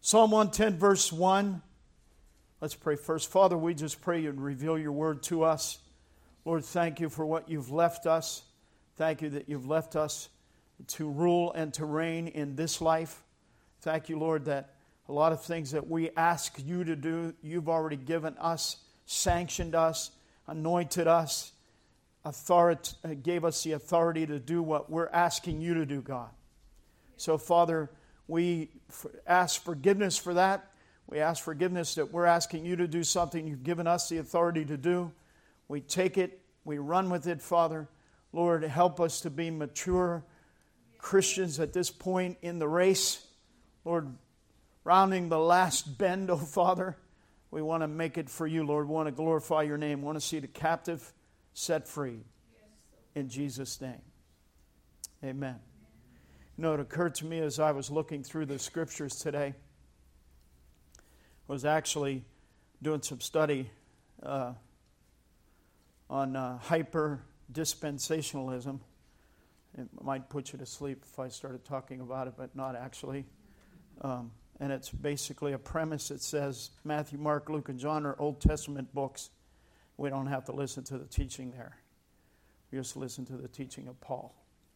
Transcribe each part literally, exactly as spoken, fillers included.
Psalm one ten, verse one. Let's pray first. Father, we just pray you'd reveal your word to us. Lord, thank you for what you've left us. Thank you that you've left us to rule and to reign in this life. Thank you, Lord, that a lot of things that we ask you to do, you've already given us, sanctioned us, anointed us, authority, gave us the authority to do what we're asking you to do, God. So, Father, we ask forgiveness for that. We ask forgiveness that we're asking you to do something you've given us the authority to do. We take it, we run with it, Father. Lord, help us to be mature Christians at this point in the race. Lord, rounding the last bend, oh Father, we want to make it for you, Lord. We want to glorify your name. We want to see the captive set free. In Jesus' name. Amen. You know, it occurred to me as I was looking through the scriptures today, I was actually doing some study uh, on uh, hyper-dispensationalism. It might put you to sleep if I started talking about it, but not actually. Um, and it's basically a premise that says Matthew, Mark, Luke, and John are Old Testament books. We don't have to listen to the teaching there. We just listen to the teaching of Paul.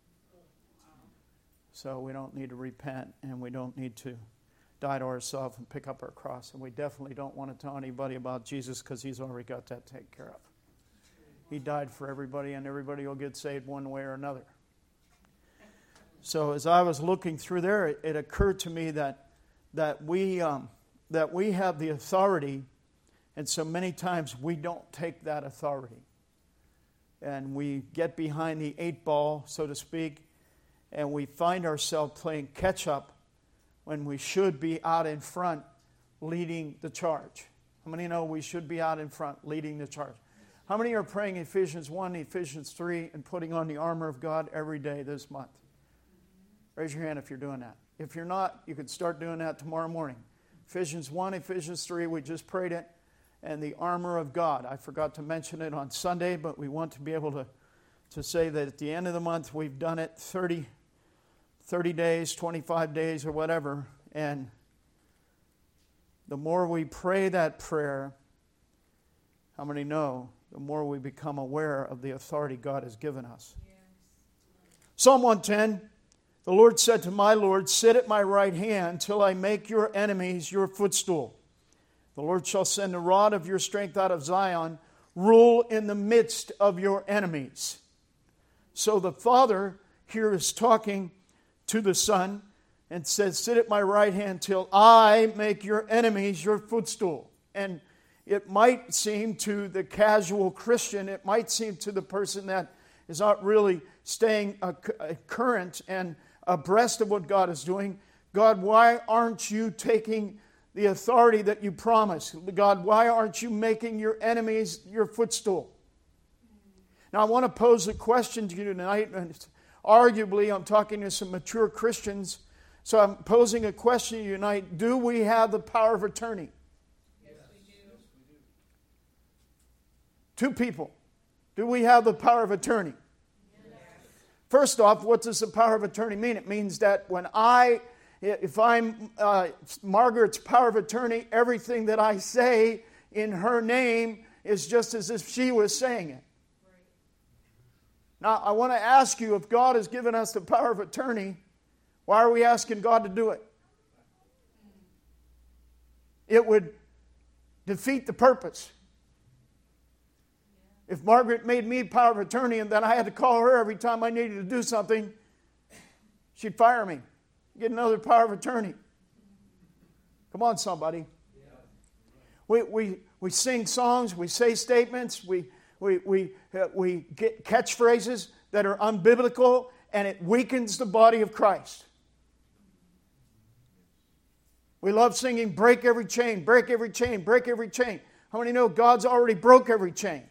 So we don't need to repent, and we don't need to die to ourselves and pick up our cross. And we definitely don't want to tell anybody about Jesus because he's already got that taken care of. He died for everybody, and everybody will get saved one way or another. So as I was looking through there, it, it occurred to me that that we um, that we have the authority, and so many times we don't take that authority, and we get behind the eight ball, so to speak, and we find ourselves playing catch up when we should be out in front, leading the charge. How many know we should be out in front, leading the charge? How many are praying Ephesians one, Ephesians three, and putting on the armor of God every day this month? Raise your hand if you're doing that. If you're not, you could start doing that tomorrow morning. Ephesians one, Ephesians three, we just prayed it. And the armor of God. I forgot to mention it on Sunday, but we want to be able to, to say that at the end of the month, we've done it thirty, thirty days, twenty-five days, or whatever. And the more we pray that prayer, how many know, the more we become aware of the authority God has given us. Yes. Psalm one ten. The Lord said to my Lord, sit at my right hand till I make your enemies your footstool. The Lord shall send a rod of your strength out of Zion, rule in the midst of your enemies. So the Father here is talking to the Son and says, sit at my right hand till I make your enemies your footstool. And it might seem to the casual Christian, it might seem to the person that is not really staying current and abreast of what God is doing. God, why aren't you taking the authority that you promised? God, why aren't you making your enemies your footstool? Now, I want to pose a question to you tonight. And arguably, I'm talking to some mature Christians. So I'm posing a question to you tonight. Do we have the power of attorney? Yes, we do. Two people. Do we have the power of attorney? First off, what does the power of attorney mean? It means that when I, if I'm uh, Margaret's power of attorney, everything that I say in her name is just as if she was saying it. Right. Now, I want to ask you, if God has given us the power of attorney, why are we asking God to do it? It would defeat the purpose. If Margaret made me power of attorney and then I had to call her every time I needed to do something, she'd fire me. Get another power of attorney. Come on, somebody. We we we sing songs, we say statements, we we we uh, we get catchphrases that are unbiblical, and it weakens the body of Christ. We love singing, break every chain, break every chain, break every chain. How many know God's already broke every chain?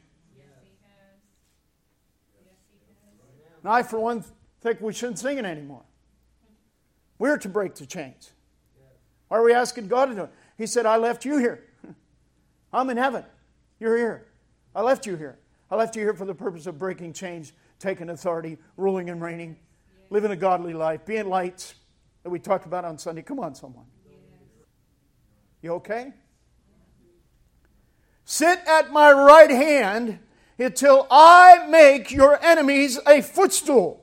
And I, for one, think we shouldn't sing it anymore. We're to break the chains. Why are we asking God to do it? He said, I left you here. I'm in heaven. You're here. I left you here. I left you here for the purpose of breaking chains, taking authority, ruling and reigning, living a godly life, being lights that we talked about on Sunday. Come on, someone. You okay? Sit at my right hand until I make your enemies a footstool.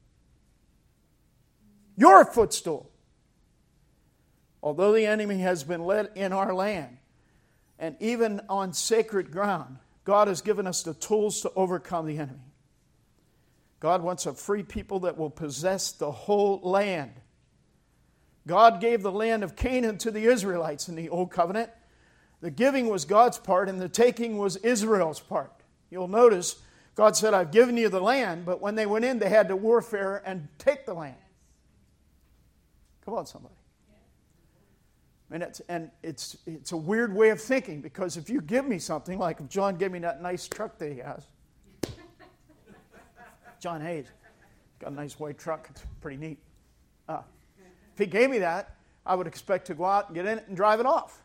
Your footstool. Although the enemy has been led in our land, and even on sacred ground, God has given us the tools to overcome the enemy. God wants a free people that will possess the whole land. God gave the land of Canaan to the Israelites in the Old Covenant. The giving was God's part and the taking was Israel's part. You'll notice God said, I've given you the land, but when they went in, they had to warfare and take the land. Come on, somebody. And it's, and it's, it's a weird way of thinking, because if you give me something, like if John gave me that nice truck that he has, John Hayes, got a nice white truck, it's pretty neat. Uh, if he gave me that, I would expect to go out and get in it and drive it off.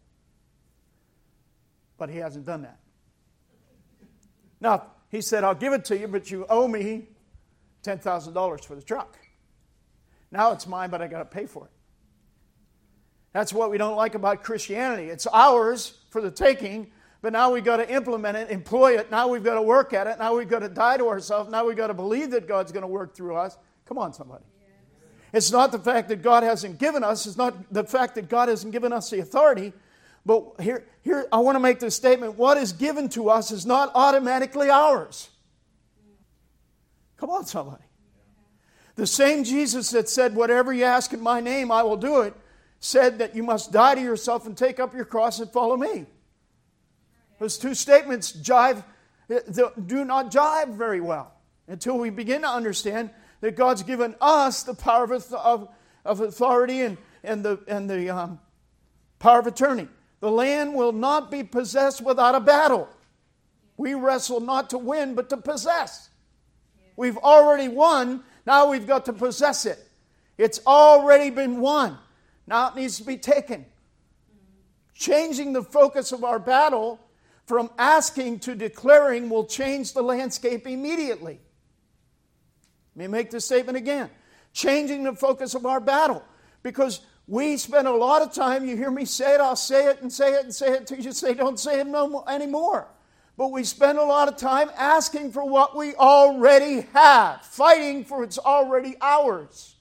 But he hasn't done that. Now, he said, I'll give it to you, but you owe me ten thousand dollars for the truck. Now it's mine, but I got to pay for it. That's what we don't like about Christianity. It's ours for the taking, but now we've got to implement it, employ it. Now we've got to work at it. Now we've got to die to ourselves. Now we've got to believe that God's going to work through us. Come on, somebody. It's not the fact that God hasn't given us. It's not the fact that God hasn't given us the authority. But here, here I want to make this statement. What is given to us is not automatically ours. Come on, somebody. The same Jesus that said, whatever you ask in my name, I will do it, said that you must die to yourself and take up your cross and follow me. Those two statements jive, do not jive very well until we begin to understand that God's given us the power of, of, of authority and, and the, and the um, power of attorney. The land will not be possessed without a battle. We wrestle not to win, but to possess. We've already won. Now we've got to possess it. It's already been won. Now it needs to be taken. Changing the focus of our battle from asking to declaring will change the landscape immediately. Let me make this statement again. Changing the focus of our battle. Because we spend a lot of time, you hear me say it, I'll say it and say it and say it until you say, don't say it no anymore. But we spend a lot of time asking for what we already have, fighting for what's already ours.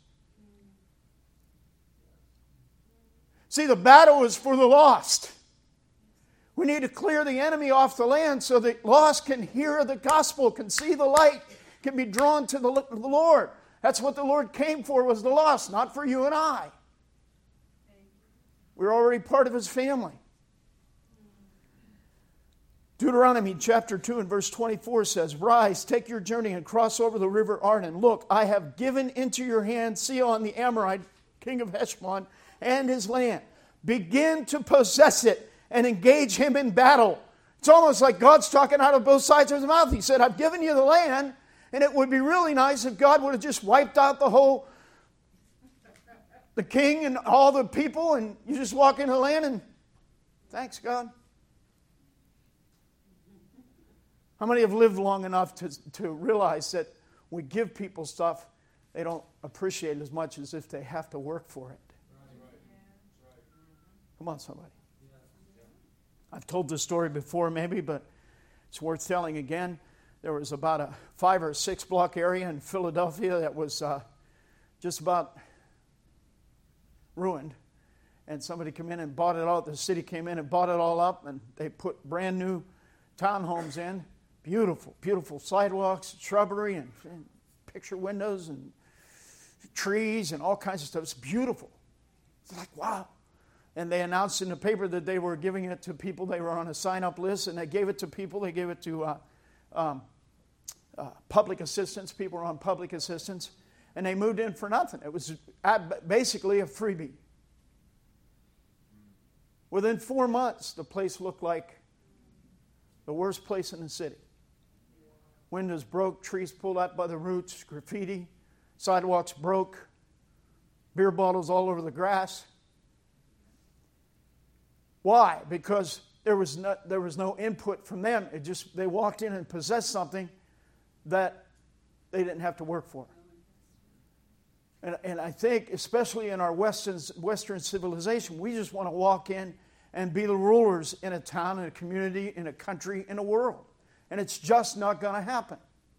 See, the battle is for the lost. We need to clear the enemy off the land so the lost can hear the gospel, can see the light, can be drawn to the Lord. That's what the Lord came for, was the lost, not for you and I. We're already part of His family. Deuteronomy chapter two and verse twenty-four says, rise, take your journey and cross over the river Arnon. Look, I have given into your hand Sihon the Amorite, king of Heshbon, and his land. Begin to possess it and engage him in battle. It's almost like God's talking out of both sides of his mouth. He said, I've given you the land, and it would be really nice if God would have just wiped out the whole, the king and all the people, and you just walk into the land and thanks, God. How many have lived long enough to, to realize that we give people stuff they don't appreciate it as much as if they have to work for it? Come on, somebody. I've told this story before maybe, but it's worth telling again. There was about a five or six block area in Philadelphia that was uh, just about ruined. And somebody came in and bought it all. The city came in and bought it all up, and they put brand new townhomes in. Beautiful, beautiful sidewalks, shrubbery, and, and picture windows, and trees, and all kinds of stuff. It's beautiful. It's like, wow. And they announced in the paper that they were giving it to people. They were on a sign-up list, and they gave it to people. They gave it to uh, um, uh, public assistance. People were on public assistance, and they moved in for nothing. It was basically a freebie. Within four months, the place looked like the worst place in the city. Windows broke, trees pulled out by the roots, graffiti, sidewalks broke, beer bottles all over the grass. Why? Because there was no, there was no input from them. It just they walked in and possessed something that they didn't have to work for. And, and I think, especially in our Western, Western civilization, we just want to walk in and be the rulers in a town, in a community, in a country, in a world. And it's just not going to happen.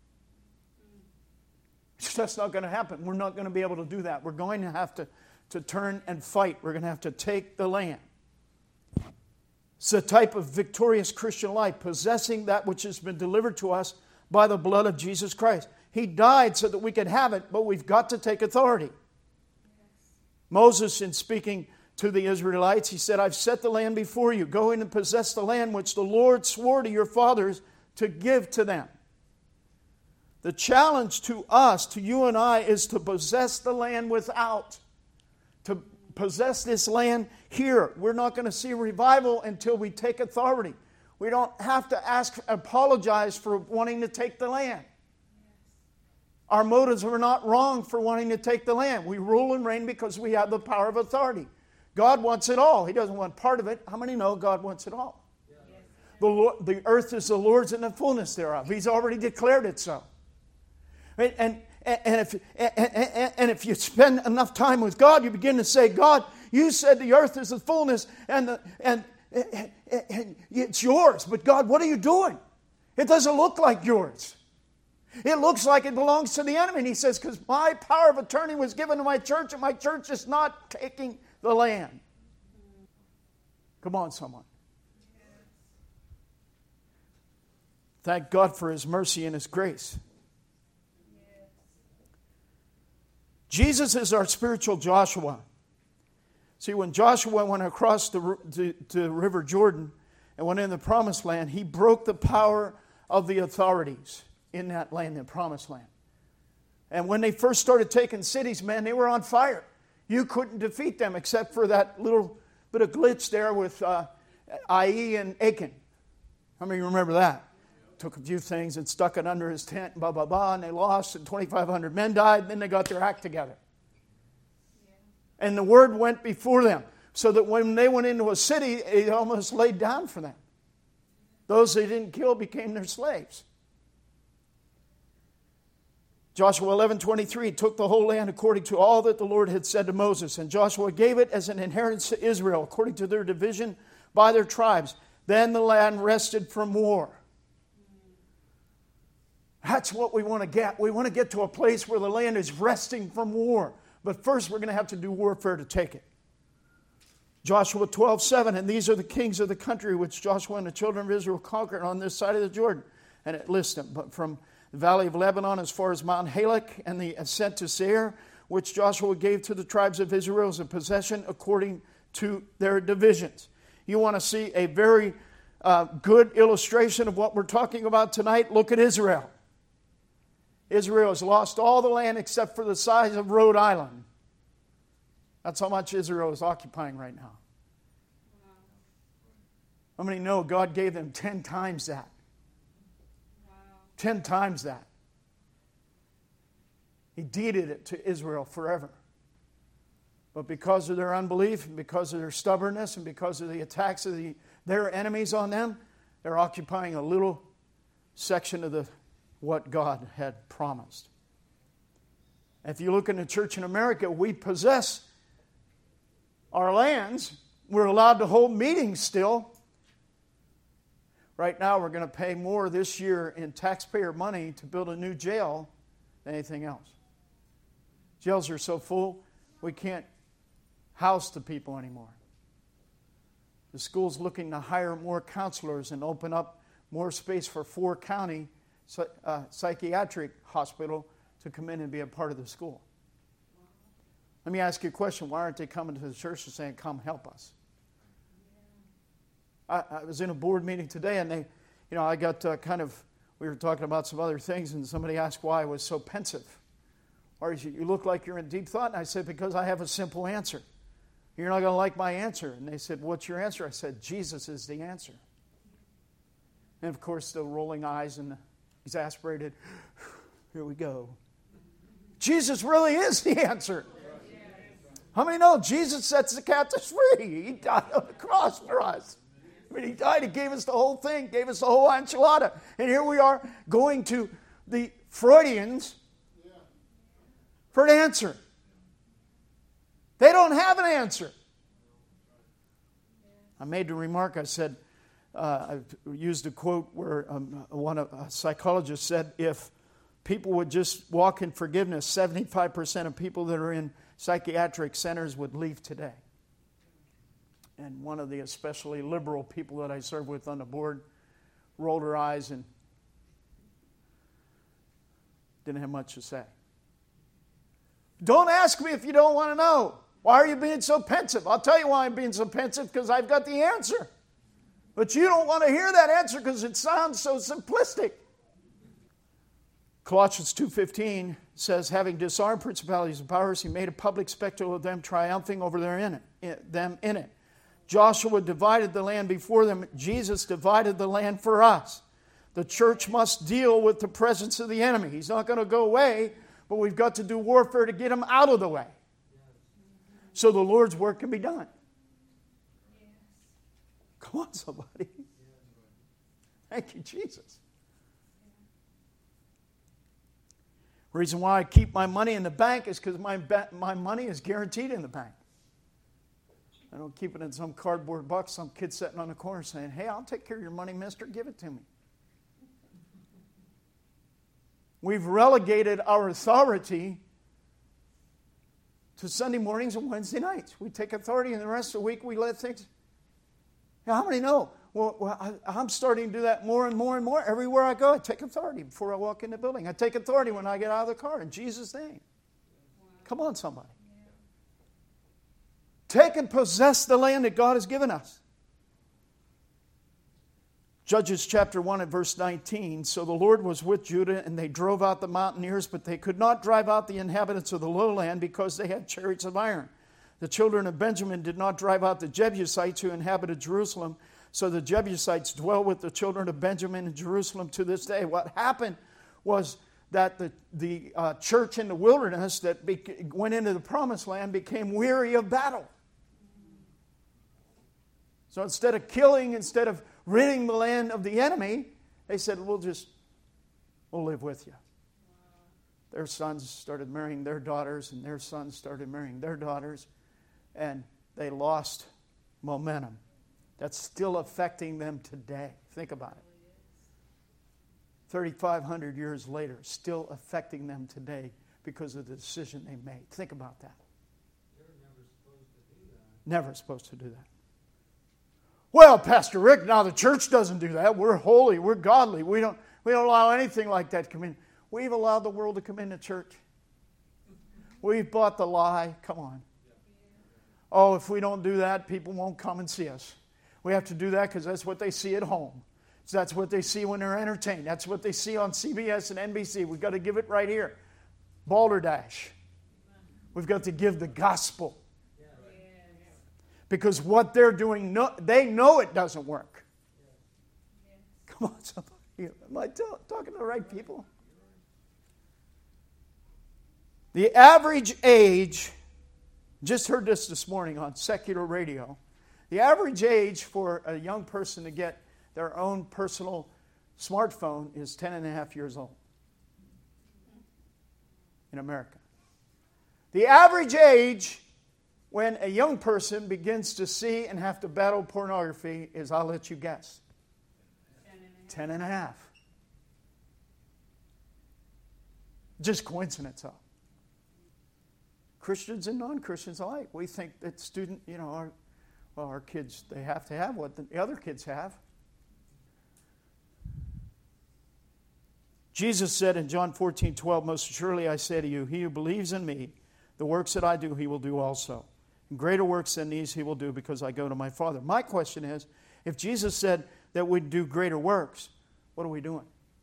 It's just not going to happen. We're not going to be able to do that. We're going to have to, to turn and fight. We're going to have to take the land. It's a type of victorious Christian life, possessing that which has been delivered to us by the blood of Jesus Christ. He died so that we could have it, but we've got to take authority. Yes. Moses, in speaking to the Israelites, he said, I've set the land before you. Go in and possess the land which the Lord swore to your fathers to give to them. The challenge to us, to you and I, is to possess the land without. To possess this land here. We're not going to see revival until we take authority. We don't have to ask, apologize for wanting to take the land. Our motives are not wrong for wanting to take the land. We rule and reign because we have the power of authority. God wants it all. He doesn't want part of it. How many know God wants it all? Yes. The, Lord, the earth is the Lord's and the fullness thereof. He's already declared it so. And, and, and, if, and, and if you spend enough time with God, you begin to say, God, you said the earth is the fullness and, the, and, and, and it's yours. But God, what are you doing? It doesn't look like yours. It looks like it belongs to the enemy. And he says, because my power of attorney was given to my church, and my church is not taking the land. Come on, someone. Thank God for His mercy and His grace. Jesus is our spiritual Joshua. See, when Joshua went across the, the, the River Jordan and went in the promised land, he broke the power of the authorities in that land, the promised land. And when they first started taking cities, man, they were on fire. You couldn't defeat them except for that little bit of glitch there with uh, Ai and Achan. How many remember that? Took a few things and stuck it under his tent, and blah, blah, blah, and they lost, and twenty-five hundred men died, and then they got their act together. Yeah. And the word went before them, so that when they went into a city, it almost laid down for them. Those they didn't kill became their slaves. Joshua eleven twenty-three took the whole land according to all that the Lord had said to Moses. And Joshua gave it as an inheritance to Israel according to their division by their tribes. Then the land rested from war. That's what we want to get. We want to get to a place where the land is resting from war. But first we're going to have to do warfare to take it. Joshua twelve seven, and these are the kings of the country which Joshua and the children of Israel conquered on this side of the Jordan. And it lists them. But from the valley of Lebanon as far as Mount Halak and the ascent to Seir, which Joshua gave to the tribes of Israel as a possession according to their divisions. You want to see a very uh, good illustration of what we're talking about tonight? Look at Israel. Israel has lost all the land except for the size of Rhode Island. That's how much Israel is occupying right now. How many know God gave them ten times that? Ten times that. He deeded it to Israel forever. But because of their unbelief and because of their stubbornness and because of the attacks of the, their enemies on them, they're occupying a little section of the what God had promised. If you look in the church in America, we possess our lands. We're allowed to hold meetings still. Right now, we're going to pay more this year in taxpayer money to build a new jail than anything else. Jails are so full, we can't house the people anymore. The school's looking to hire more counselors and open up more space for four county uh, psychiatric hospital to come in and be a part of the school. Let me ask you a question. Why aren't they coming to the church and saying, come help us? I, I was in a board meeting today, and they, you know, I got uh, kind of, we were talking about some other things, and somebody asked why I was so pensive. Or you, you look like you're in deep thought. And I said, because I have a simple answer. You're not going to like my answer. And they said, what's your answer? I said, Jesus is the answer. And of course, the rolling eyes and the exasperated, here we go. Jesus really is the answer. How many know Jesus sets the captives free? He died on the cross for us. When He died, He gave us the whole thing, gave us the whole enchilada. And here we are going to the Freudians for an answer. They don't have an answer. I made the remark, I said, uh, I used a quote where um, one of, a psychologist said, if people would just walk in forgiveness, seventy-five percent of people that are in psychiatric centers would leave today. And one of the especially liberal people that I serve with on the board rolled her eyes and didn't have much to say. Don't ask me if you don't want to know. Why are you being so pensive? I'll tell you why I'm being so pensive, because I've got the answer. But you don't want to hear that answer because it sounds so simplistic. Colossians two fifteen says, having disarmed principalities and powers, he made a public spectacle of them, triumphing over their in it, them in it. Joshua divided the land before them. Jesus divided the land for us. The church must deal with the presence of the enemy. He's not going to go away, but we've got to do warfare to get him out of the way, so the Lord's work can be done. Come on, somebody. Thank you, Jesus. Reason why I keep my money in the bank is because my, ba- my money is guaranteed in the bank. I don't keep it in some cardboard box, some kid sitting on the corner saying, hey, I'll take care of your money, mister. Give it to me. We've relegated our authority to Sunday mornings and Wednesday nights. We take authority, and the rest of the week we let things. Now, how many know? Well, well I, I'm starting to do that more and more and more. Everywhere I go, I take authority before I walk in the building. I take authority when I get out of the car in Jesus' name. Come on, somebody. Take and possess the land that God has given us. Judges chapter one and verse nineteen. So the Lord was with Judah, and they drove out the mountaineers, but they could not drive out the inhabitants of the lowland because they had chariots of iron. The children of Benjamin did not drive out the Jebusites who inhabited Jerusalem. So the Jebusites dwell with the children of Benjamin in Jerusalem to this day. What happened was that the, the uh, church in the wilderness that be, went into the promised land became weary of battle. So instead of killing, instead of ridding the land of the enemy, they said, we'll just, we'll live with you. Their sons started marrying their daughters, and their sons started marrying their daughters, and they lost momentum. That's still affecting them today. Think about it. thirty-five hundred years later, still affecting them today because of the decision they made. Think about that. They're never supposed to do that. Never supposed to do that. Well, Pastor Rick, now the church doesn't do that. We're holy. We're godly. We don't, we don't allow anything like that to come in. We've allowed the world to come into church. We've bought the lie. Come on. Oh, if we don't do that, people won't come and see us. We have to do that because that's what they see at home. So that's what they see when they're entertained. That's what they see on C B S and N B C. We've got to give it right here. Balderdash. We've got to give the gospel. Because what they're doing, no, they know it doesn't work. Come on, somebody. Am I t- talking to the right people? The average age, just heard this this morning on secular radio, the average age for a young person to get their own personal smartphone is ten and a half years old in America. The average age when a young person begins to see and have to battle pornography is, I'll let you guess, ten and a half. Just coincidence, though. Christians and non-Christians alike. We think that student, you know, our, well, our kids, they have to have what the other kids have. Jesus said in John fourteen twelve, most surely I say to you, he who believes in me, the works that I do, he will do also. And greater works than these he will do because I go to my Father. My question is, if Jesus said that we'd do greater works, what are we doing?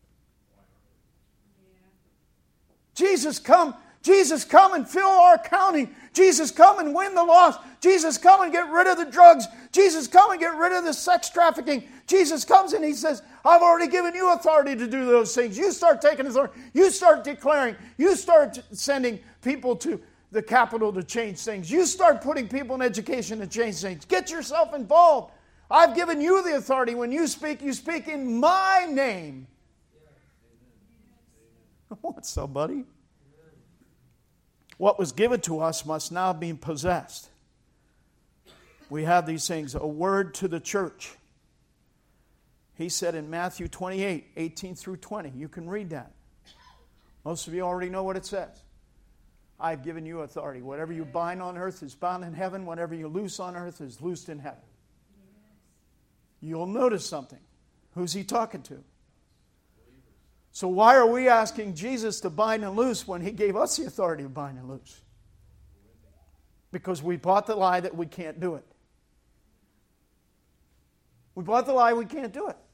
Jesus, come. Jesus, come and fill our county. Jesus, come and win the lost. Jesus, come and get rid of the drugs. Jesus, come and get rid of the sex trafficking. Jesus comes and he says, I've already given you authority to do those things. You start taking authority. You start declaring. You start sending people to the capital to change things. You start putting people in education to change things. Get yourself involved. I've given you the authority. When you speak, you speak in my name. Come on, somebody. what was given to us must now be possessed. We have these things, a word to the church. He said in Matthew twenty-eight, eighteen through twenty, you can read that. Most of you already know what it says. I've given you authority. Whatever you bind on earth is bound in heaven. Whatever you loose on earth is loosed in heaven. You'll notice something. Who's he talking to? So why are we asking Jesus to bind and loose when he gave us the authority to bind and loose? Because we bought the lie that we can't do it. We bought the lie we can't do it.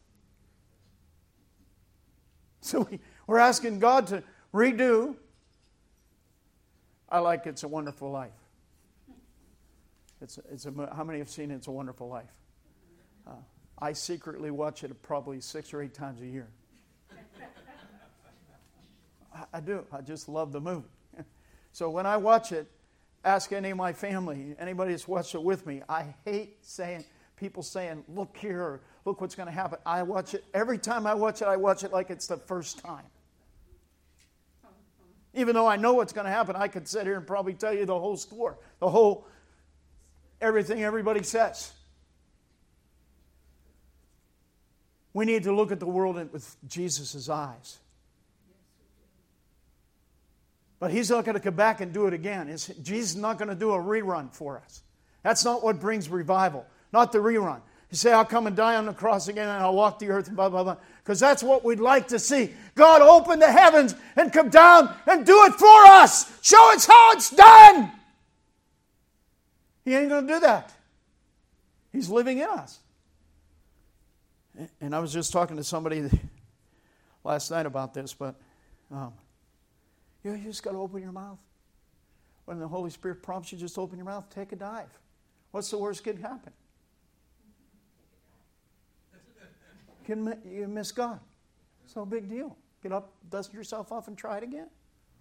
So we, we're asking God to redo. I like It's a Wonderful Life. It's, it's a, how many have seen It's a Wonderful Life? Uh, I secretly watch it probably six or eight times a year. I, I do. I just love the movie. So when I watch it, ask any of my family, anybody that's watched it with me, I hate saying, people saying, look here, or look what's going to happen. I watch it, every time I watch it, I watch it like it's the first time. Even though I know what's going to happen, I could sit here and probably tell you the whole score, the whole, everything everybody says. We need to look at the world with Jesus' eyes. But he's not going to come back and do it again. It's, Jesus is not going to do a rerun for us. That's not what brings revival, not the rerun. You say, I'll come and die on the cross again and I'll walk the earth and blah, blah, blah. Because that's what we'd like to see. God open the heavens and come down and do it for us. Show us how it's done. He ain't going to do that. He's living in us. And I was just talking to somebody last night about this, but um, you know, you just got to open your mouth. When the Holy Spirit prompts you, just open your mouth, take a dive. What's the worst that can happen? You can you miss God. It's no big deal. Get up, dust yourself off, and try it again.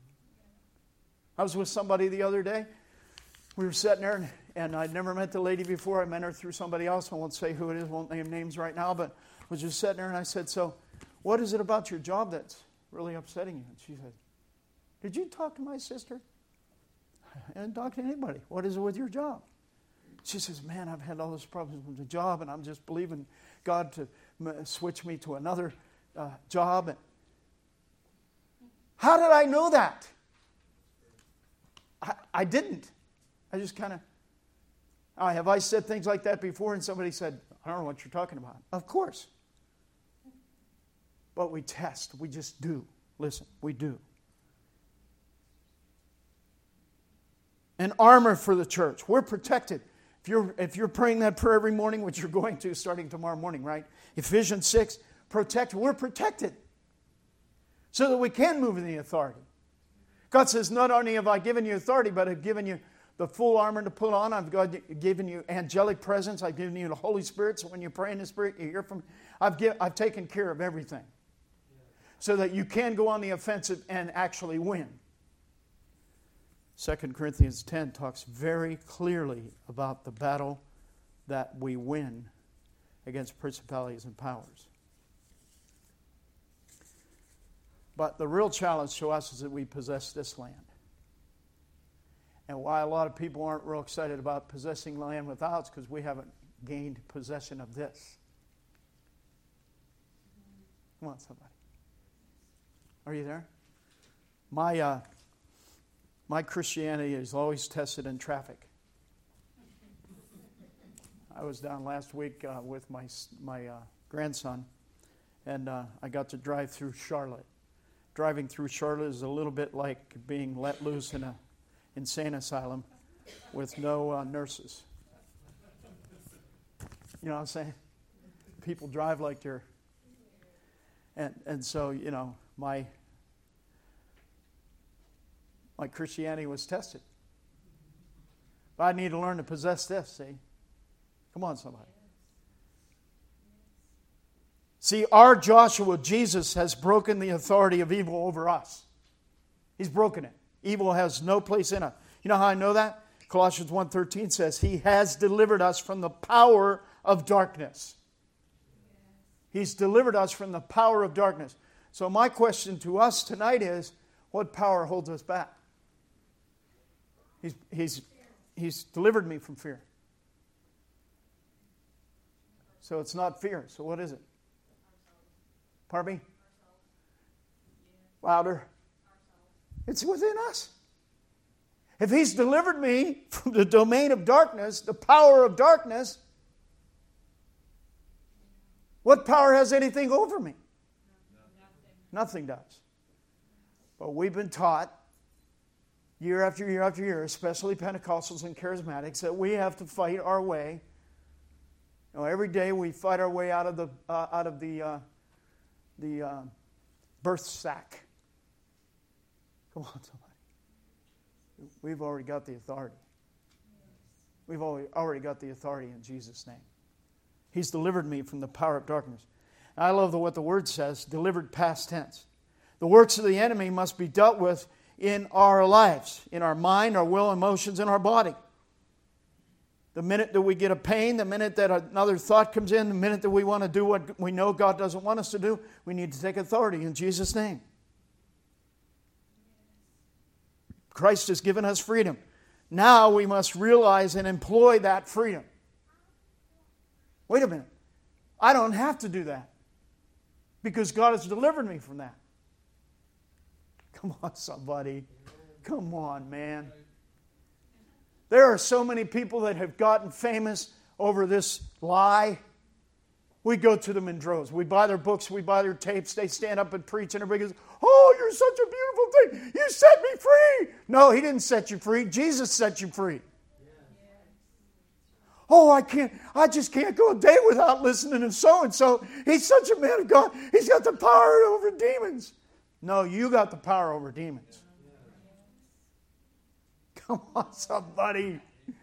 I was with somebody the other day. We were sitting there, and, and I'd never met the lady before. I met her through somebody else. I won't say who it is. Won't name names right now. But I was just sitting there, and I said, so what is it about your job that's really upsetting you? And she said, did you talk to my sister? I didn't talk to anybody. What is it with your job? She says, man, I've had all those problems with the job, and I'm just believing God to m- switch me to another uh, job. And how did I know that? I, I didn't. I just kind of, uh, have I said things like that before and somebody said, I don't know what you're talking about? Of course. But we test. We just do. Listen, we do. An armor for the church. We're protected. If you're, if you're praying that prayer every morning, which you're going to starting tomorrow morning, right? Ephesians six, protected. We're protected. So that we can move in the authority. God says, not only have I given you authority, but I've given you the full armor to put on. I've God, given you angelic presence. I've given you the Holy Spirit. So when you pray in the Spirit, you hear from me. I've, give, I've taken care of everything. So that you can go on the offensive and actually win. Second Corinthians ten talks very clearly about the battle that we win against principalities and powers. But the real challenge to us is that we possess this land. And why a lot of people aren't real excited about possessing land without is because we haven't gained possession of this. Come on, somebody. Are you there? My... Uh, My Christianity is always tested in traffic. I was down last week uh, with my my uh, grandson, and uh, I got to drive through Charlotte. Driving through Charlotte is a little bit like being let loose in an insane asylum with no uh, nurses. You know what I'm saying? People drive like they're... And, and so, you know, my... My Christianity was tested. But I need to learn to possess this, see? Come on, somebody. See, our Joshua, Jesus, has broken the authority of evil over us. He's broken it. Evil has no place in us. You know how I know that? Colossians one thirteen says, He has delivered us from the power of darkness. He's delivered us from the power of darkness. So my question to us tonight is, what power holds us back? He's, he's, he's delivered me from fear. So it's not fear. So what is it? Pardon me? Louder. It's within us. If He's delivered me from the domain of darkness, the power of darkness, what power has anything over me? Nothing does. But we've been taught year after year after year, especially Pentecostals and Charismatics, that we have to fight our way. You know, every day we fight our way out of the uh, out of the uh, the uh, birth sack. Come on, somebody. We've already got the authority. We've already got the authority in Jesus' name. He's delivered me from the power of darkness. I love the, what the Word says, delivered past tense. The works of the enemy must be dealt with in our lives, in our mind, our will, emotions, and our body. The minute that we get a pain, the minute that another thought comes in, the minute that we want to do what we know God doesn't want us to do, we need to take authority in Jesus' name. Christ has given us freedom. Now we must realize and employ that freedom. Wait a minute. I don't have to do that because God has delivered me from that. Come on, somebody. Come on, man. There are so many people that have gotten famous over this lie. We go to them in droves. We buy their books. We buy their tapes. They stand up and preach and everybody goes, "Oh, you're such a beautiful thing. You set me free." No, He didn't set you free. Jesus set you free. "Oh, I can't, I just can't go a day without listening to so-and-so. He's such a man of God. He's got the power over demons." No, you got the power over demons. Come on, somebody.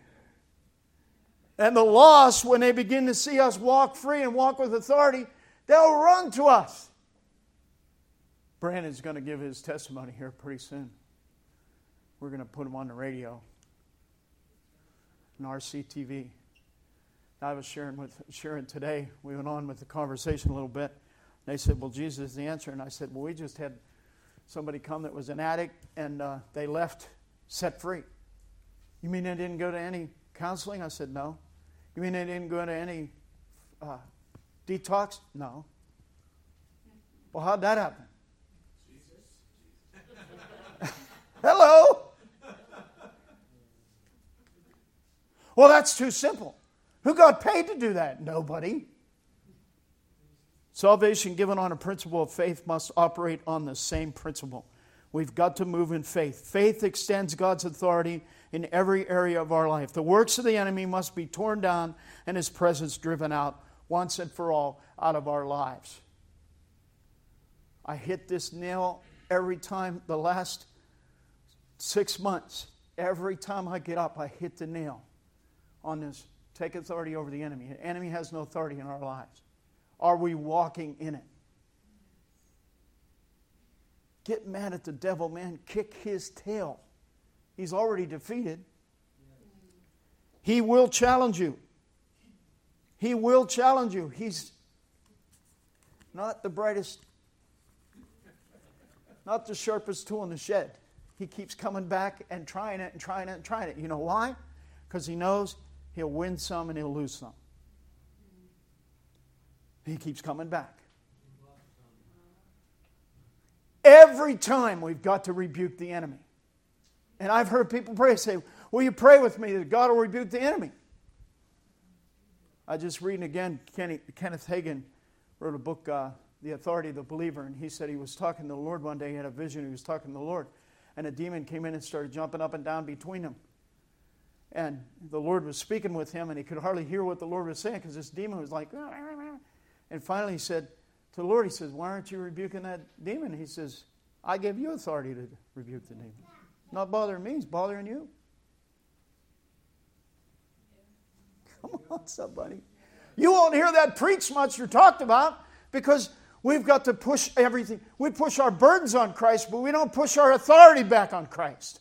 And the lost, when they begin to see us walk free and walk with authority, they'll run to us. Brandon's going to give his testimony here pretty soon. We're going to put him on the radio. On R C T V. I was sharing with Sharon today. We went on with the conversation a little bit. They said, "Well, Jesus is the answer." And I said, "Well, we just had somebody come that was an addict, and uh, they left set free." "You mean they didn't go to any counseling?" I said, "No." "You mean they didn't go to any uh, detox?" "No." "Well, how'd that happen?" Jesus. Hello? "Well, that's too simple." "Who got paid to do that?" "Nobody." Salvation given on a principle of faith must operate on the same principle. We've got to move in faith. Faith extends God's authority in every area of our life. The works of the enemy must be torn down and His presence driven out once and for all out of our lives. I hit this nail every time the last six months. Every time I get up, I hit the nail on this. Take authority over the enemy. The enemy has no authority in our lives. Are we walking in it? Get mad at the devil, man. Kick his tail. He's already defeated. He will challenge you. He will challenge you. He's not the brightest, not the sharpest tool in the shed. He keeps coming back and trying it and trying it and trying it. You know why? Because he knows he'll win some and he'll lose some. He keeps coming back. Every time we've got to rebuke the enemy. And I've heard people pray, say, "Will you pray with me that God will rebuke the enemy?" I just reading again, Kenny, Kenneth Hagin wrote a book, uh, The Authority of the Believer, and he said he was talking to the Lord one day. He had a vision. He was talking to the Lord, and a demon came in and started jumping up and down between them. And the Lord was speaking with him, and he could hardly hear what the Lord was saying because this demon was like, "Ah, ah, ah." And finally he said to the Lord, he says, "Why aren't you rebuking that demon?" He says, "I gave you authority to rebuke the demon. Not bothering me, it's bothering you." Come on, somebody. You won't hear that preached much or talked about because we've got to push everything. We push our burdens on Christ, but we don't push our authority back on Christ.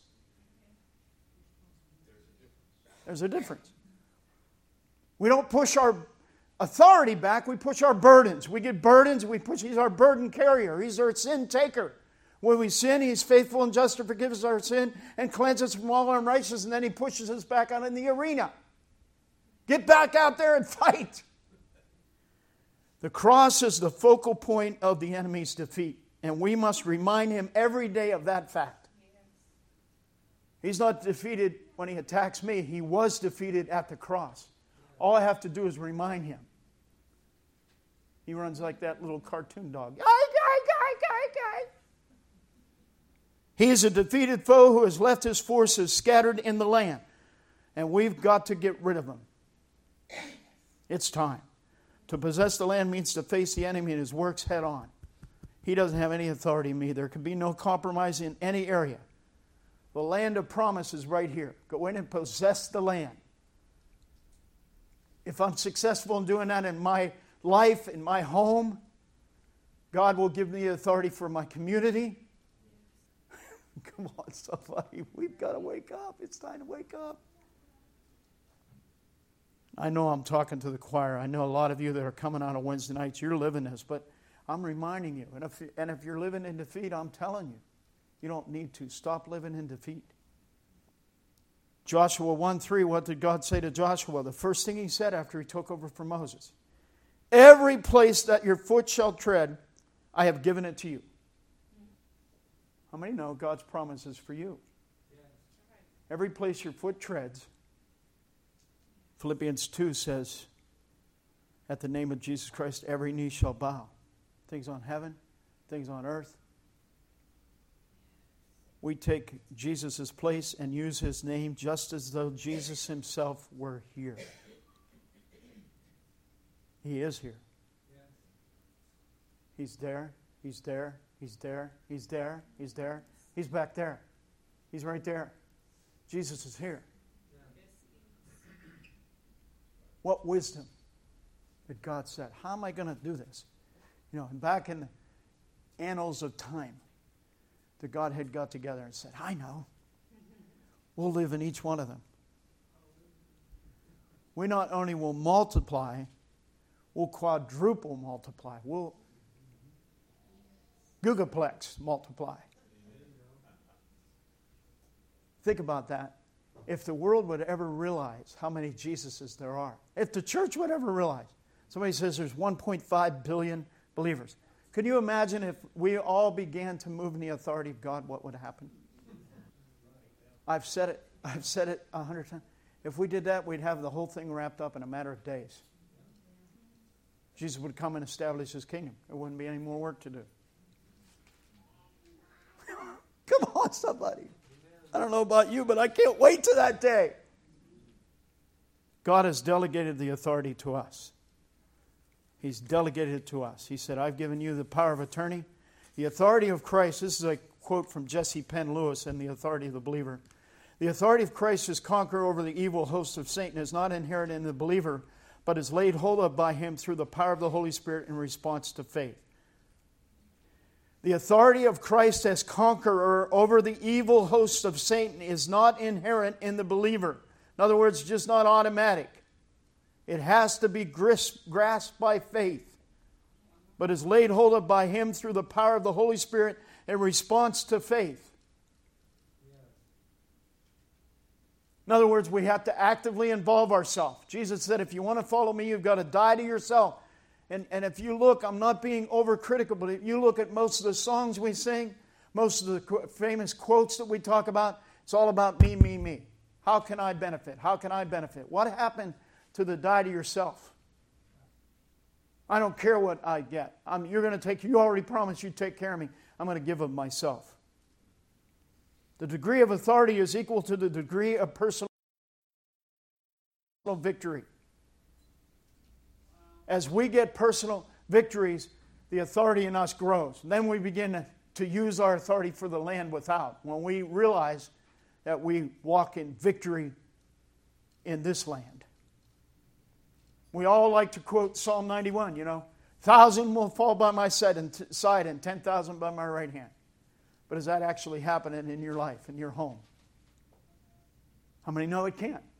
There's a difference. We don't push our authority back, we push our burdens. We get burdens, we push. He's our burden carrier. He's our sin taker. When we sin, He's faithful and just to forgive us our sin and cleanse us from all unrighteousness, and then He pushes us back out in the arena. Get back out there and fight. The cross is the focal point of the enemy's defeat, and we must remind him every day of that fact. He's not defeated when he attacks me. He was defeated at the cross. All I have to do is remind him. He runs like that little cartoon dog. Guy, guy, guy, guy, guy. He is a defeated foe who has left his forces scattered in the land, and we've got to get rid of them. It's time. To possess the land means to face the enemy and his works head on. He doesn't have any authority in me. There can be no compromise in any area. The land of promise is right here. Go in and possess the land. If I'm successful in doing that in my life, in my home, God will give me authority for my community. Come on, somebody. We've got to wake up. It's time to wake up. I know I'm talking to the choir. I know a lot of you that are coming out on Wednesday nights, you're living this, but I'm reminding you. And if, and if you're living in defeat, I'm telling you, you don't need to. Stop living in defeat. Joshua one three, what did God say to Joshua? The first thing He said after He took over from Moses. Every place that your foot shall tread, I have given it to you. How many know God's promise is for you? Every place your foot treads, Philippians two says, at the name of Jesus Christ, every knee shall bow. Things on heaven, things on earth. We take Jesus' place and use His name just as though Jesus Himself were here. He is here. He's there, He's there, He's there, He's there, He's there. He's back there. He's right there. Jesus is here. What wisdom did God said? How am I going to do this? You know, and back in the annals of time, the Godhead got together and said, I know. We'll live in each one of them. We not only will multiply, we'll quadruple multiply. We'll gigaplex multiply. Think about that. If the world would ever realize how many Jesuses there are, if the church would ever realize, somebody says there's one point five billion believers. Could you imagine if we all began to move in the authority of God, what would happen? I've said it. I've said it a hundred times. If we did that, we'd have the whole thing wrapped up in a matter of days. Jesus would come and establish His kingdom. There wouldn't be any more work to do. Come on, somebody. I don't know about you, but I can't wait to that day. God has delegated the authority to us. He's delegated it to us. He said, I've given you the power of attorney. The authority of Christ, this is a quote from Jesse Penn Lewis and the authority of the believer. The authority of Christ as conqueror over the evil host of Satan is not inherent in the believer, but is laid hold of by him through the power of the Holy Spirit in response to faith. The authority of Christ as conqueror over the evil host of Satan is not inherent in the believer. In other words, just not automatic. It has to be grasped by faith, but is laid hold of by him through the power of the Holy Spirit in response to faith. In other words, we have to actively involve ourselves. Jesus said, if you want to follow me, you've got to die to yourself. And, and if you look, I'm not being overcritical, but if you look at most of the songs we sing, most of the famous quotes that we talk about, it's all about me, me, me. How can I benefit? How can I benefit? What happened to the die to yourself? I don't care what I get. I'm, you're going to take, you already promised you'd take care of me. I'm going to give of myself. The degree of authority is equal to the degree of personal victory. As we get personal victories, the authority in us grows. And then we begin to, to use our authority for the land without. When we realize that we walk in victory in this land. We all like to quote Psalm ninety-one, you know. Thousand will fall by my side and, t- side and ten thousand by my right hand. But is that actually happening in your life, in your home? How many know it can't?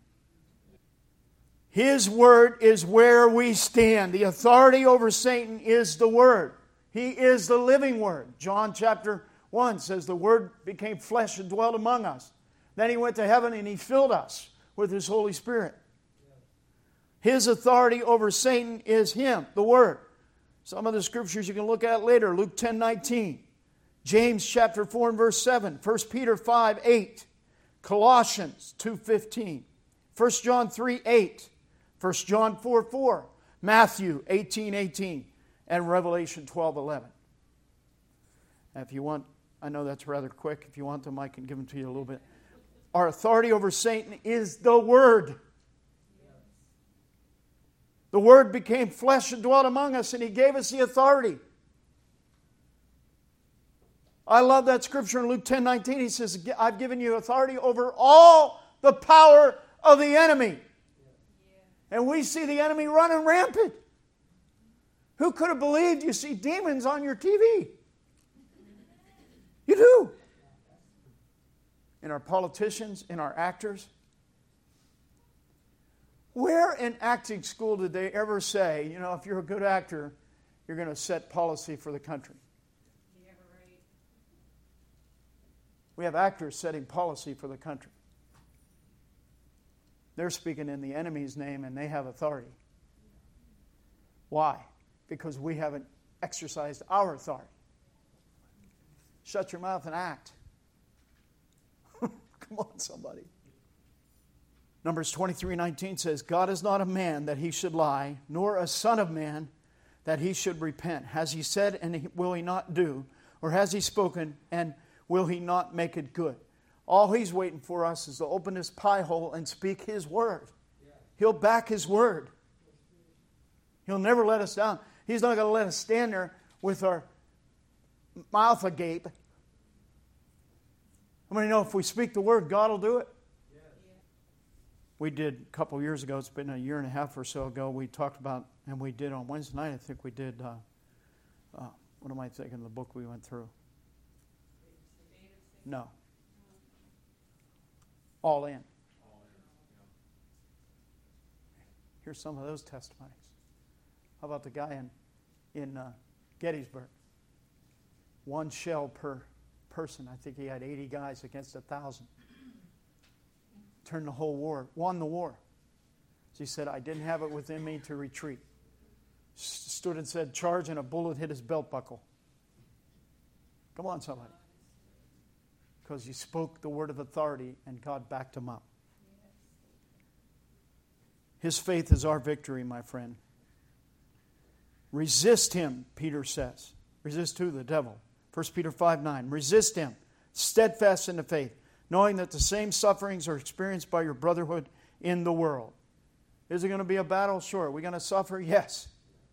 His word is where we stand. The authority over Satan is the word. He is the living word. John chapter one says, the Word became flesh and dwelt among us. Then He went to heaven and He filled us with His Holy Spirit. His authority over Satan is Him, the Word. Some of the scriptures you can look at later. Luke ten nineteen. James chapter four and verse seven. First Peter five eight. Colossians two fifteen. First John three eight. First John four four. Matthew eighteen eighteen. And Revelation twelve eleven. If you want, I know that's rather quick. If you want them, I can give them to you a little bit. Our authority over Satan is the Word. The Word became flesh and dwelt among us, and He gave us the authority. I love that scripture in Luke ten nineteen. He says, I've given you authority over all the power of the enemy. And we see the enemy running rampant. Who could have believed you see demons on your T V? You do. In our politicians, in our actors. Where in acting school did they ever say, you know, if you're a good actor, you're going to set policy for the country? Yeah, right. We have actors setting policy for the country. They're speaking in the enemy's name and they have authority. Why? Because we haven't exercised our authority. Shut your mouth and act. Come on, somebody. Numbers twenty-three nineteen says, God is not a man that He should lie, nor a son of man that He should repent. Has He said, and will He not do? Or has He spoken, and will He not make it good? All He's waiting for us is to open His pie hole and speak His word. He'll back His word. He'll never let us down. He's not going to let us stand there with our mouth agape. How many know if we speak the word, God will do it? We did a couple of years ago, it's been a year and a half or so ago, we talked about, and we did on Wednesday night, I think we did, uh, uh, what am I thinking of the book we went through? No. All in. Here's some of those testimonies. How about the guy in, in uh, Gettysburg? One shell per person. I think he had eighty guys against a thousand. Turned the whole war, won the war. So he said, I didn't have it within me to retreat. Stood and said, charge, and a bullet hit his belt buckle. Come on, somebody. Because he spoke the word of authority and God backed him up. His faith is our victory, my friend. Resist him, Peter says. Resist who? The devil. First Peter five nine. Resist him, steadfast in the faith, knowing that the same sufferings are experienced by your brotherhood in the world. Is it going to be a battle? Sure. Are we going to suffer? Yes.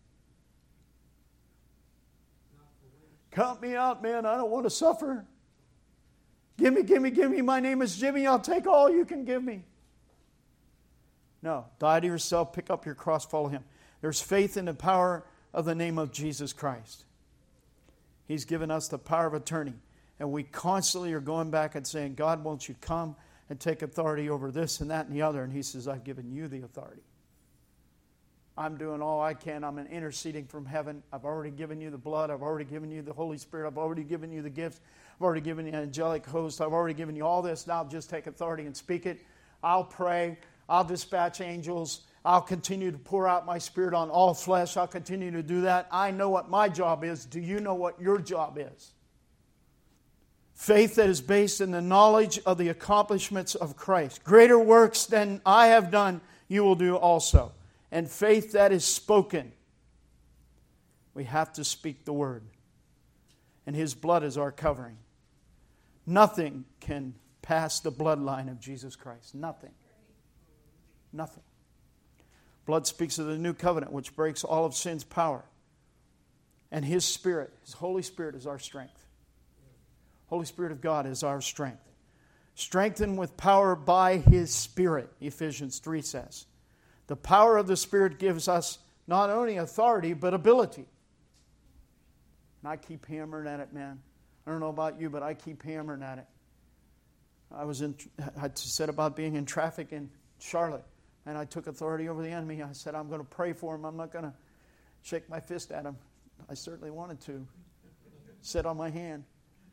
Count me out, man. I don't want to suffer. Give me, give me, give me. My name is Jimmy. I'll take all you can give me. No. Die to yourself. Pick up your cross. Follow Him. There's faith in the power of the name of Jesus Christ. He's given us the power of attorney. And we constantly are going back and saying, God, won't you come and take authority over this and that and the other? And He says, I've given you the authority. I'm doing all I can. I'm interceding from heaven. I've already given you the blood. I've already given you the Holy Spirit. I've already given you the gifts. I've already given you an angelic host. I've already given you all this. Now just take authority and speak it. I'll pray. I'll dispatch angels. I'll continue to pour out my Spirit on all flesh. I'll continue to do that. I know what my job is. Do you know what your job is? Faith that is based in the knowledge of the accomplishments of Christ. Greater works than I have done, you will do also. And faith that is spoken. We have to speak the word. And His blood is our covering. Nothing can pass the bloodline of Jesus Christ. Nothing. Nothing. Blood speaks of the new covenant, which breaks all of sin's power. And His Spirit, His Holy Spirit, is our strength. Holy Spirit of God is our strength. Strengthened with power by His Spirit, Ephesians three says. The power of the Spirit gives us not only authority, but ability. And I keep hammering at it, man. I don't know about you, but I keep hammering at it. I was in, I said about being in traffic in Charlotte, and I took authority over the enemy. I said, I'm going to pray for him. I'm not going to shake my fist at him. I certainly wanted to. Sit on my hand.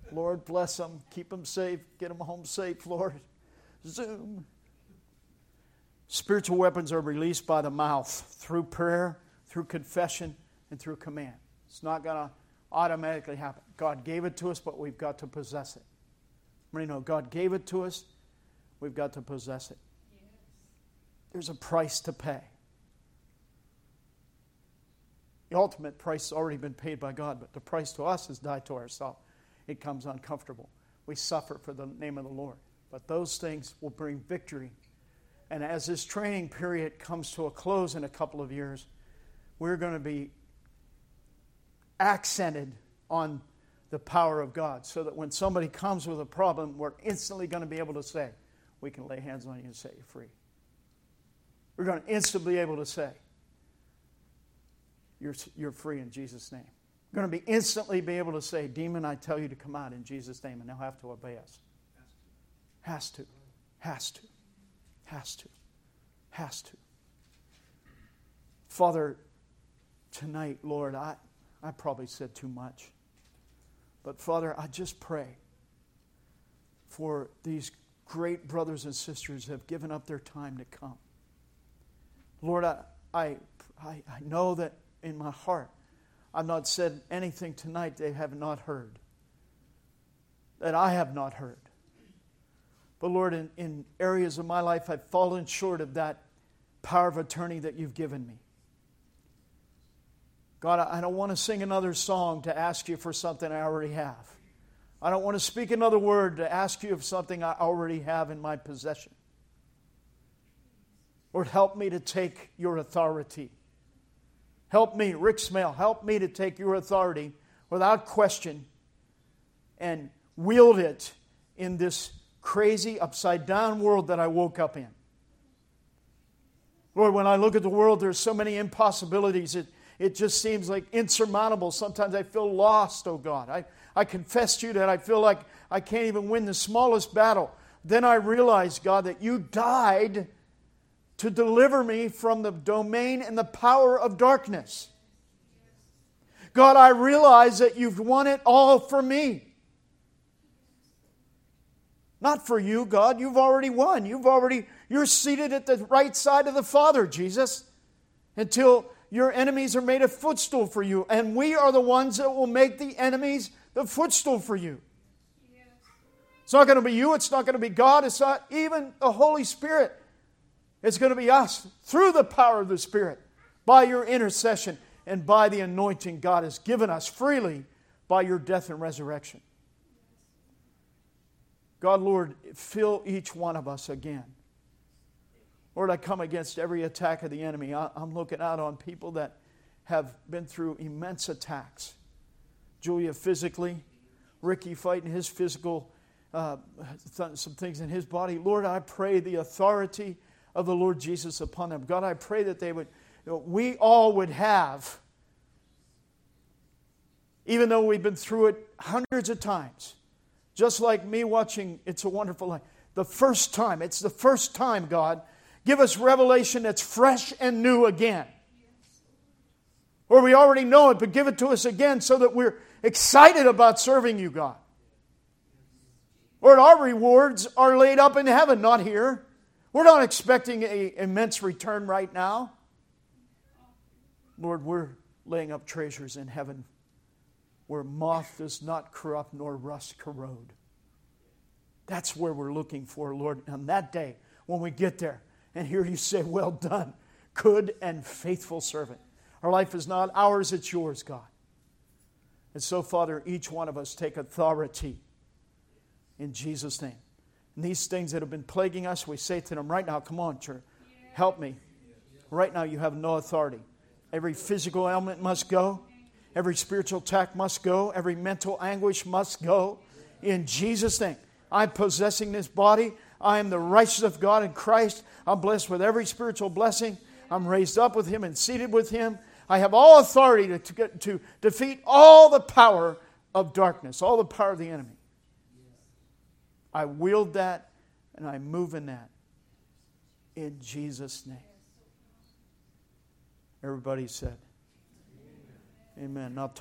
Lord, bless them. Keep them safe. Get them home safe, Lord. Zoom. Spiritual weapons are released by the mouth through prayer, through confession, and through command. It's not going to automatically happen. God gave it to us, but we've got to possess it. You know, God gave it to us. We've got to possess it. Yes. There's a price to pay. The ultimate price has already been paid by God, but the price to us is die to ourselves. It comes uncomfortable. We suffer for the name of the Lord. But those things will bring victory. And as this training period comes to a close in a couple of years, we're going to be accented on the power of God, so that when somebody comes with a problem, we're instantly going to be able to say, we can lay hands on you and set you free. We're going to instantly be able to say, you're, you're free in Jesus' name. We're going to be instantly be able to say, demon, I tell you to come out in Jesus' name, and they'll have to obey us. Has to. Has to. Has to. Has to. Father, tonight, Lord, I, I probably said too much. But Father, I just pray for these great brothers and sisters who have given up their time to come. Lord, I, I, I know that in my heart I've not said anything tonight they have not heard, that I have not heard. But Lord, in, in areas of my life I've fallen short of that power of attorney that you've given me. God, I don't want to sing another song to ask you for something I already have. I don't want to speak another word to ask you of something I already have in my possession. Lord, help me to take your authority. Help me, Rick Smale, help me to take your authority without question and wield it in this crazy, upside-down world that I woke up in. Lord, when I look at the world, there's so many impossibilities. It, it just seems like insurmountable. Sometimes I feel lost, oh God. I, I confess to you that I feel like I can't even win the smallest battle. Then I realize, God, that you died to deliver me from the domain and the power of darkness. God, I realize that you've won it all for me. Not for you, God. You've already won. You've already, you're seated at the right side of the Father, Jesus, until your enemies are made a footstool for you. And we are the ones that will make the enemies the footstool for you. Yes. It's not going to be you. It's not going to be God. It's not even the Holy Spirit. It's going to be us through the power of the Spirit, by your intercession and by the anointing God has given us freely by your death and resurrection. God, Lord, fill each one of us again. Lord, I come against every attack of the enemy. I'm looking out on people that have been through immense attacks. Julia physically, Ricky fighting his physical, uh, th- some things in his body. Lord, I pray the authority of the Lord Jesus upon them. God, I pray that they would, you know, we all would have, even though we've been through it hundreds of times, just like me watching It's a Wonderful Life. The first time, it's the first time, God, give us revelation that's fresh and new again. Or we already know it, but give it to us again so that we're excited about serving you, God. Lord, our rewards are laid up in heaven, not here. We're not expecting an immense return right now. Lord, we're laying up treasures in heaven where moth does not corrupt nor rust corrode. That's where we're looking for, Lord, on that day when we get there and hear you say, well done, good and faithful servant. Our life is not ours, it's yours, God. And so, Father, each one of us take authority in Jesus' name. And these things that have been plaguing us, we say to them right now, come on, church, help me. Right now you have no authority. Every physical ailment must go. Every spiritual attack must go. Every mental anguish must go. In Jesus' name. I'm possessing this body. I am the righteousness of God in Christ. I'm blessed with every spiritual blessing. I'm raised up with Him and seated with Him. I have all authority to, to, get, to defeat all the power of darkness, all the power of the enemy. I wield that and I move in that. In Jesus' name. Everybody said, amen. Amen. Now